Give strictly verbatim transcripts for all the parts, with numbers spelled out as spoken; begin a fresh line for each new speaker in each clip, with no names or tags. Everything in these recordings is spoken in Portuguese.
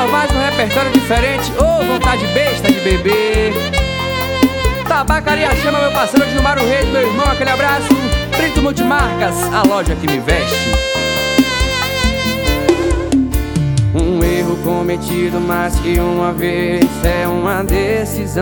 normais no repertório diferente. Ô, oh, vontade besta de beber. Tabacaria Chama, meu parceiro Gilmar Reis, meu irmão, aquele abraço. Brito Multimarcas, a loja que me veste. Um erro cometido mais que uma vez é uma decisão.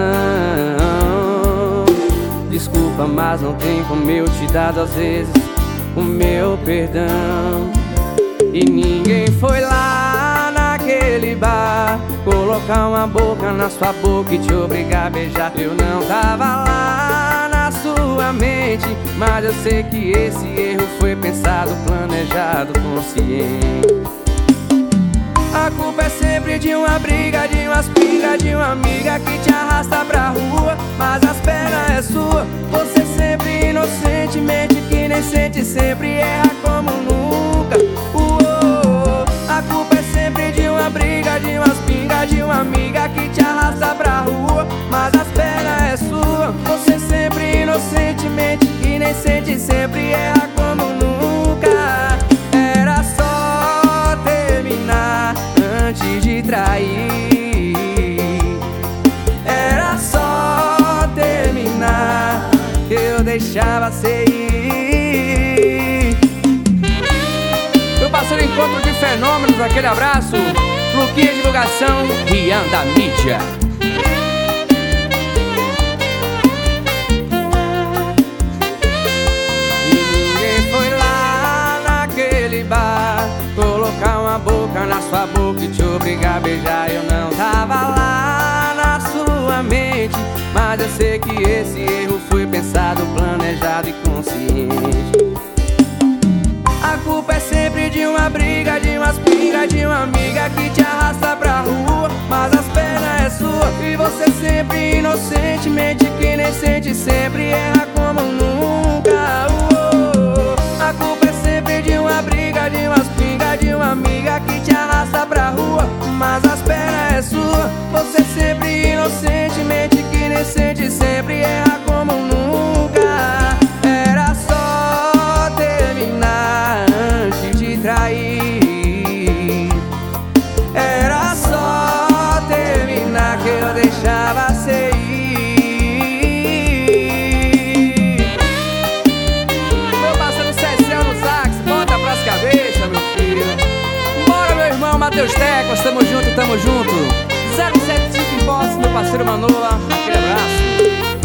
Desculpa, mas não tem como eu te dar duas vezes o meu perdão. E ninguém foi lá naquele bar colocar uma boca na sua boca e te obrigar a beijar. Eu não tava lá na sua mente, mas eu sei que esse erro foi pensado, planejado, consciente. A culpa é sempre de uma briga, de umas pingas, de uma amiga que te arrasta pra rua, mas as pernas é sua. Você sempre inocentemente que nem sente, sempre erra como nunca. Uou, a culpa é sempre de uma briga, de umas pingas, de uma amiga que te arrasta pra rua, mas as pernas é sua. Você sempre inocentemente que nem sente, sempre erra como nunca. Era só terminar antes de trair. Era só terminar que eu deixava você ir. Meu parceiro Encontro de Fenômenos, aquele abraço. Luquinha Divulgação, Rian da Mídia. E ninguém foi lá naquele bar colocar uma boca na sua boca e te obrigar a beijar. Eu não tava lá na sua mente, mas eu sei que esse erro foi pensado, planejado e consciente. A culpa é sempre de uma briga, de umas pingas, de uma amiga que te arrasta pra rua, mas as pernas é sua. E você sempre inocentemente que nem sente, sempre erra como nunca. Uou, a culpa é sempre de uma briga, de umas pingas, de uma amiga que te arrasta pra rua, mas as pernas é sua. Você sempre inocentemente que nem sente, sempre erra como nunca. Era só terminar antes de trair. Era só terminar que eu deixava você ir. Meu parceiro Cecel no sax, bota pras cabeças, meu filho. Bora, meu irmão Matheus Teclas, tamo junto, tamo junto. zero sete cinco em posse, meu parceiro Manoa, aquele abraço.